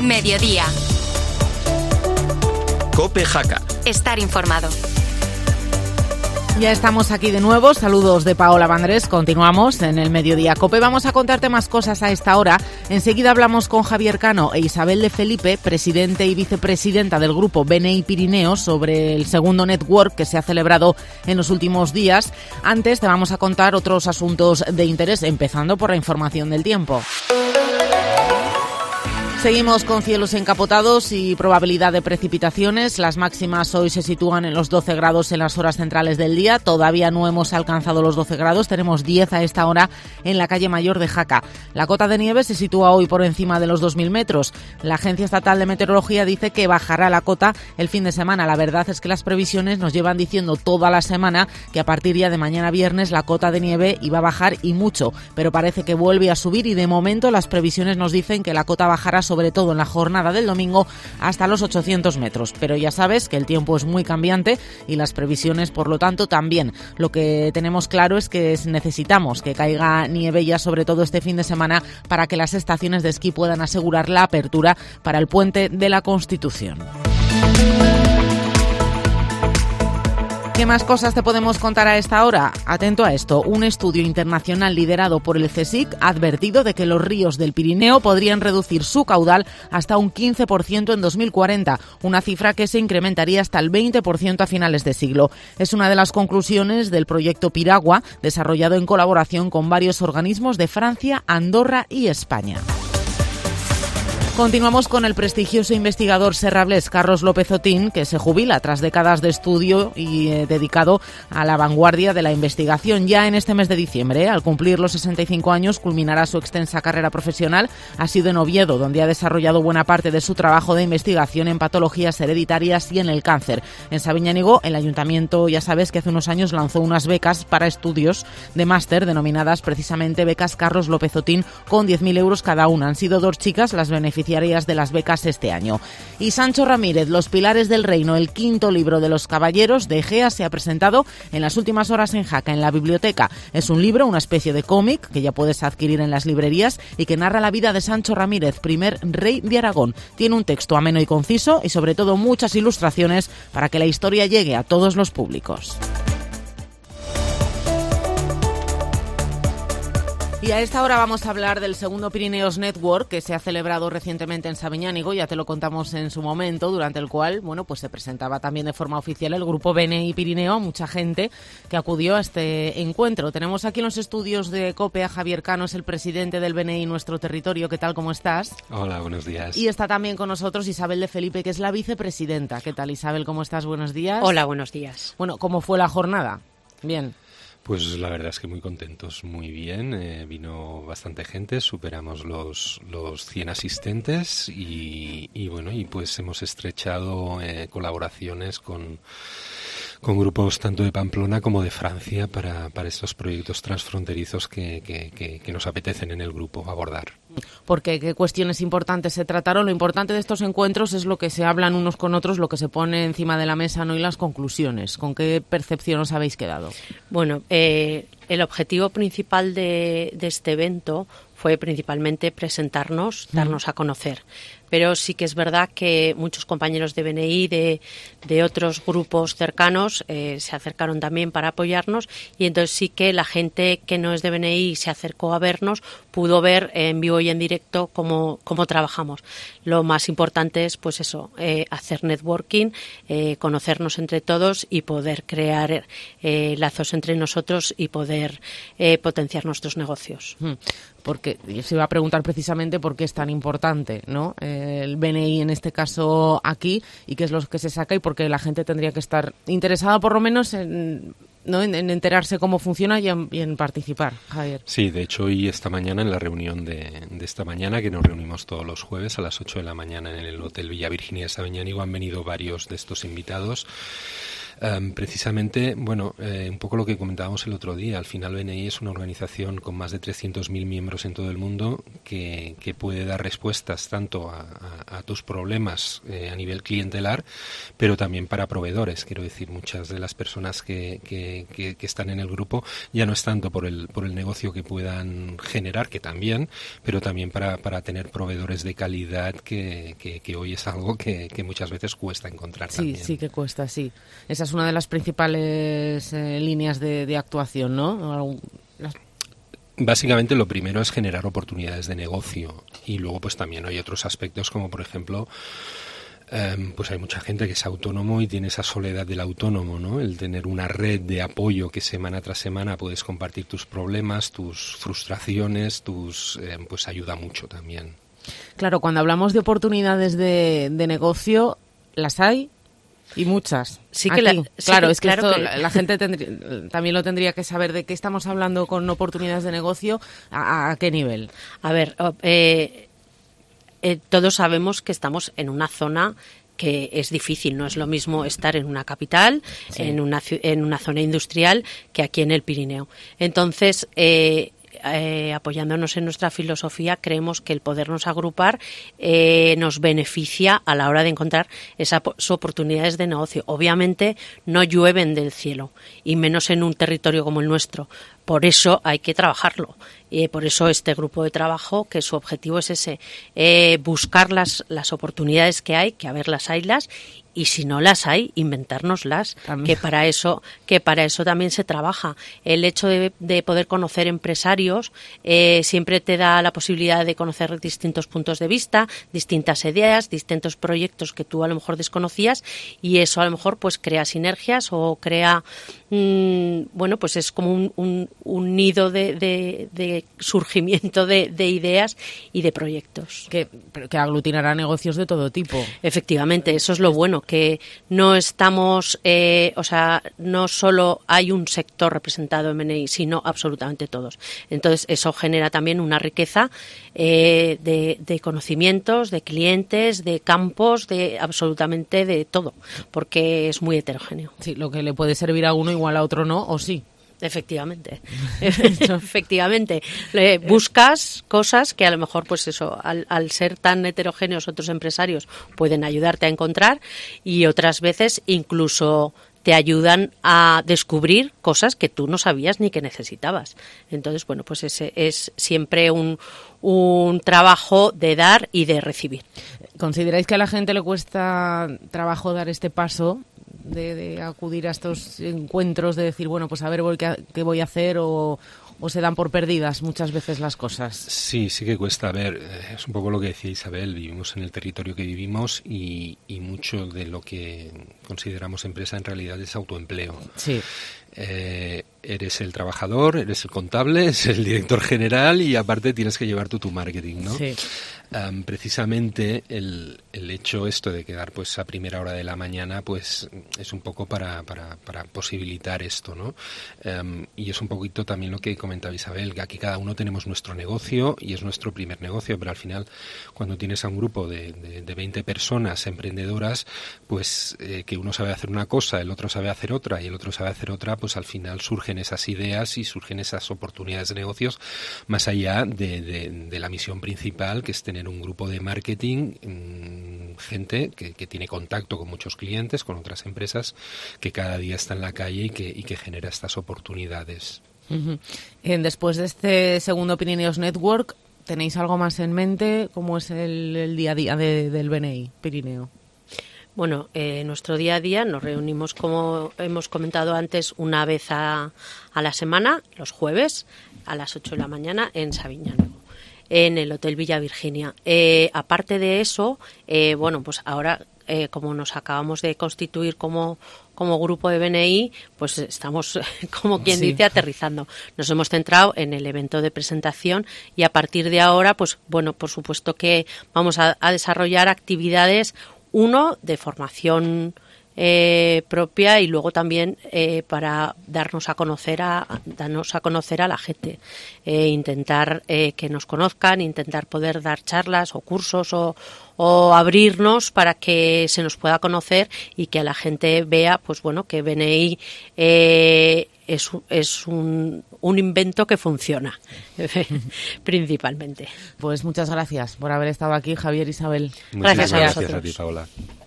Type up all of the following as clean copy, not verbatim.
Mediodía. COPE Jaca. Estar informado. Ya estamos aquí de nuevo. Saludos de Paola Vandrés. Continuamos en el Mediodía COPE. Vamos a contarte más cosas a esta hora. Enseguida hablamos con Javier Cano e Isabel de Felipe, presidente y vicepresidenta del grupo BNI Pirineo, sobre el segundo network que se ha celebrado en los últimos días. Antes te vamos a contar otros asuntos de interés, empezando por la información del tiempo. Seguimos con cielos encapotados y probabilidad de precipitaciones. Las máximas hoy se sitúan en los 12 grados en las horas centrales del día. Todavía no hemos alcanzado los 12 grados. Tenemos 10 a esta hora en la calle Mayor de Jaca. La cota de nieve se sitúa hoy por encima de los 2.000 metros. La Agencia Estatal de Meteorología dice que bajará la cota el fin de semana. La verdad es que las previsiones nos llevan diciendo toda la semana que a partir ya de mañana viernes la cota de nieve iba a bajar y mucho. Pero parece que vuelve a subir y de momento las previsiones nos dicen que la cota bajará sobre todo en la jornada del domingo hasta los 800 metros. Pero ya sabes que el tiempo es muy cambiante y las previsiones, por lo tanto, también. Lo que tenemos claro es que necesitamos que caiga nieve ya, sobre todo este fin de semana, para que las estaciones de esquí puedan asegurar la apertura para el Puente de la Constitución. ¿Qué más cosas te podemos contar a esta hora? Atento a esto. Un estudio internacional liderado por el CSIC ha advertido de que los ríos del Pirineo podrían reducir su caudal hasta un 15% en 2040, una cifra que se incrementaría hasta el 20% a finales de siglo. Es una de las conclusiones del proyecto Piragua, desarrollado en colaboración con varios organismos de Francia, Andorra y España. Continuamos con el prestigioso investigador serrablés Carlos López Otín, que se jubila tras décadas de estudio y dedicado a la vanguardia de la investigación. Ya en este mes de diciembre, al cumplir los 65 años, culminará su extensa carrera profesional. Ha sido en Oviedo, donde ha desarrollado buena parte de su trabajo de investigación en patologías hereditarias y en el cáncer. En Sabiñánigo, el ayuntamiento, ya sabes que hace unos años lanzó unas becas para estudios de máster, denominadas precisamente becas Carlos López Otín, con 10.000 euros cada una. Han sido 2 chicas las beneficiarias de las becas este año. Y Sancho Ramírez, Los Pilares del Reino, el quinto libro de los caballeros de Egea, se ha presentado en las últimas horas en Jaca, en la biblioteca. Es un libro, una especie de cómic, que ya puedes adquirir en las librerías y que narra la vida de Sancho Ramírez, primer rey de Aragón. Tiene un texto ameno y conciso y sobre todo muchas ilustraciones para que la historia llegue a todos los públicos. Y a esta hora vamos a hablar del segundo Pirineos Network, que se ha celebrado recientemente en Sabiñánigo, ya te lo contamos en su momento, durante el cual, bueno, pues se presentaba también de forma oficial el grupo BNI Pirineo, mucha gente que acudió a este encuentro. Tenemos aquí en los estudios de COPE a Javier Cano, es el presidente del BNI Nuestro Territorio. ¿Qué tal? ¿Cómo estás? Hola, buenos días. Y está también con nosotros Isabel de Felipe, que es la vicepresidenta. ¿Qué tal, Isabel? ¿Cómo estás? Buenos días. Hola, buenos días. Bueno, ¿cómo fue la jornada? Bien. Pues la verdad es que muy contentos, muy bien. Vino bastante gente, superamos los 100 asistentes y bueno, y pues hemos estrechado colaboraciones con grupos tanto de Pamplona como de Francia para estos proyectos transfronterizos que nos apetecen en el grupo abordar. Porque qué cuestiones importantes se trataron. Lo importante de estos encuentros es lo que se hablan unos con otros, lo que se pone encima de la mesa, ¿no? Y las conclusiones. ¿Con qué percepción os habéis quedado? Bueno, el objetivo principal de este evento fue principalmente presentarnos, darnos a conocer. Pero sí que es verdad que muchos compañeros de BNI, de otros grupos cercanos, se acercaron también para apoyarnos, y entonces sí que la gente que no es de BNI se acercó a vernos, pudo ver en vivo y en directo cómo trabajamos. Lo más importante es, pues eso, hacer networking, conocernos entre todos y poder crear lazos entre nosotros y poder potenciar nuestros negocios. Porque se iba a preguntar precisamente por qué es tan importante, ¿no? El BNI en este caso aquí, y qué es lo que se saca, y por qué la gente tendría que estar interesada por lo menos en enterarse cómo funciona y en participar, Javier. Sí, de hecho hoy esta mañana, en la reunión de esta mañana, que nos reunimos todos los jueves a las 8 de la mañana en el Hotel Villa Virginia de Sabiñánigo, han venido varios de estos invitados. Precisamente, bueno, un poco lo que comentábamos el otro día, al final BNI es una organización con más de 300.000 miembros en todo el mundo que puede dar respuestas tanto a tus problemas a nivel clientelar, pero también para proveedores. Quiero decir, muchas de las personas que están en el grupo ya no es tanto por el negocio que puedan generar, que también, pero también para tener proveedores de calidad que hoy es algo que muchas veces cuesta encontrar también. Sí, que cuesta, sí. Esa es una de las principales líneas de actuación, ¿no? Básicamente lo primero es generar oportunidades de negocio y luego pues también hay otros aspectos como por ejemplo pues hay mucha gente que es autónomo y tiene esa soledad del autónomo, ¿no? El tener una red de apoyo que semana tras semana puedes compartir tus problemas, tus frustraciones, pues ayuda mucho también. Claro, cuando hablamos de oportunidades de negocio, las hay y muchas. Sí que claro, es que claro esto que... la gente también lo tendría que saber. ¿De qué estamos hablando con oportunidades de negocio? ¿A qué nivel? A ver, todos sabemos que estamos en una zona que es difícil, no es lo mismo estar en una capital, sí, en una zona industrial, que aquí en el Pirineo. Entonces, apoyándonos en nuestra filosofía, creemos que el podernos agrupar nos beneficia a la hora de encontrar esas oportunidades de negocio. Obviamente no llueven del cielo, y menos en un territorio como el nuestro. Por eso hay que trabajarlo. Y por eso este grupo de trabajo, que su objetivo es ese, buscar las oportunidades que hay, que a ver las haylas, y si no las hay, inventárnoslas, que para eso también se trabaja. El hecho de poder conocer empresarios siempre te da la posibilidad de conocer distintos puntos de vista, distintas ideas, distintos proyectos que tú a lo mejor desconocías, y eso a lo mejor pues crea sinergias o crea bueno, pues es como un nido de surgimiento de ideas y de proyectos. Que aglutinará negocios de todo tipo. Efectivamente, eso es lo bueno, que no estamos, o sea, no solo hay un sector representado en BNI, sino absolutamente todos. Entonces, eso genera también una riqueza de conocimientos, de clientes, de campos, de absolutamente de todo, porque es muy heterogéneo. Sí, lo que le puede servir a uno igual a otro no, o sí. Efectivamente, efectivamente. Buscas cosas que a lo mejor, pues eso, al ser tan heterogéneos otros empresarios pueden ayudarte a encontrar, y otras veces incluso te ayudan a descubrir cosas que tú no sabías ni que necesitabas. Entonces, bueno, pues ese es siempre un trabajo de dar y de recibir. ¿Consideráis que a la gente le cuesta trabajo dar este paso de acudir a estos encuentros, de decir, bueno, pues a ver qué voy a hacer, o se dan por perdidas muchas veces las cosas? Sí que cuesta. A ver, es un poco lo que decía Isabel, vivimos en el territorio que vivimos y mucho de lo que consideramos empresa en realidad es autoempleo. Sí. Eres el trabajador, eres el contable, eres el director general y aparte tienes que llevar tu marketing, ¿no? Sí. Precisamente el hecho esto de quedar pues a primera hora de la mañana pues es un poco para posibilitar esto, ¿no? Y es un poquito también lo que comentaba Isabel, que aquí cada uno tenemos nuestro negocio y es nuestro primer negocio, pero al final cuando tienes a un grupo de 20 personas emprendedoras, pues que uno sabe hacer una cosa, el otro sabe hacer otra y el otro sabe hacer otra, pues al final surgen esas ideas y surgen esas oportunidades de negocios más allá de la misión principal, que es tener un grupo de marketing, gente que tiene contacto con muchos clientes, con otras empresas, que cada día está en la calle y que genera estas oportunidades. Uh-huh. Después de este segundo Pirineos Network, ¿tenéis algo más en mente? ¿Cómo es el día a día del BNI Pirineo? Bueno, nuestro día a día nos reunimos, como hemos comentado antes, una vez a la semana, los jueves, a las 8 de la mañana en Sabiñánigo, en el Hotel Villa Virginia. Aparte de eso, bueno, pues ahora, como nos acabamos de constituir como grupo de BNI, pues estamos, como quien dice, aterrizando. Nos hemos centrado en el evento de presentación y a partir de ahora, pues bueno, por supuesto que vamos a desarrollar actividades, uno, de formación propia, y luego también para darnos a conocer a la gente, intentar que nos conozcan, intentar poder dar charlas o cursos o abrirnos para que se nos pueda conocer y que la gente vea, pues bueno, que BNI es un invento que funciona principalmente. Pues muchas gracias por haber estado aquí, Javier, Isabel. Muchísimas gracias a ti, Paola.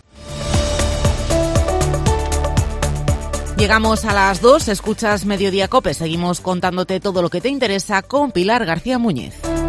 Llegamos a las 2, escuchas Mediodía COPE. Seguimos contándote todo lo que te interesa con Pilar García Muñiz.